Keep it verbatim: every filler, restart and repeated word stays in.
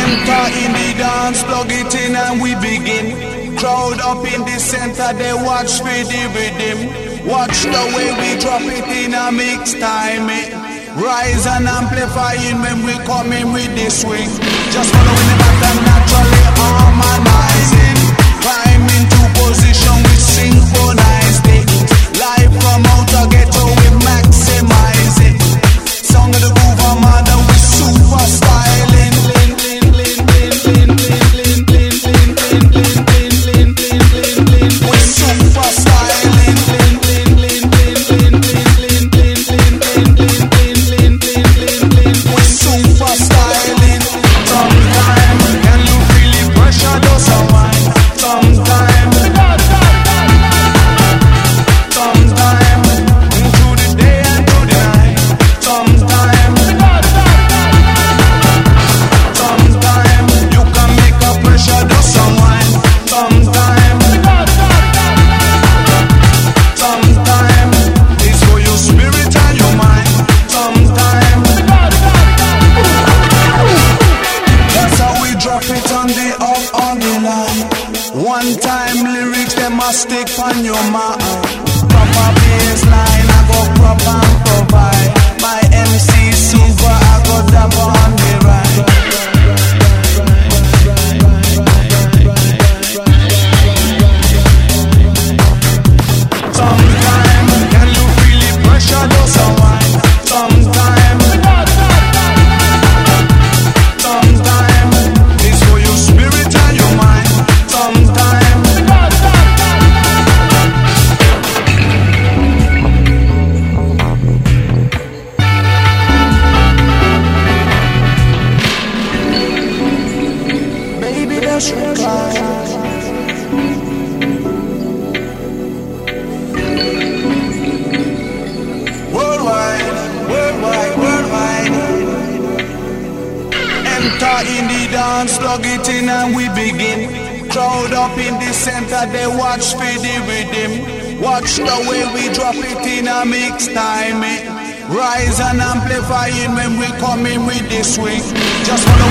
Enter in the dance, plug it in and we begin. Crowd up in the center, they watch for the rhythm. Watch the way we drop it in a mix time. Eh? Rise and amplifying when we come in with the swing. Just following the pattern, naturally harmonizing. Climb into position, we synchronize it. Live from outer ghetto, we maximize it. Song of the groove, I'm under, we super styling. We super styling. We super styling. Sometime, can you feel the pressure does a wine? Sometime, sometime, through the day and through the night. Sometime, sometime, you can make a pressure does a wine. Sometime, sometime, it's for your spirit and your mind. Sometime, that's how we drop it on the up on the line. One time lyrics, they must stick on your mind. Proper bass line, I go prop and provide. My M C super, I go dab on the ride. Sometime, can you feel the pressure does a wine? Sometime, sometime, it's for your spirit and your mind. Sometime, baby, that's recline. Worldwide, worldwide, worldwide. Enter in the dance, plug it in and we begin. Crowd up in the center, they watch for the rhythm. Watch the way we drop it in a mix time. Eh? Rise and amplifying when we come in with the swing. Just follow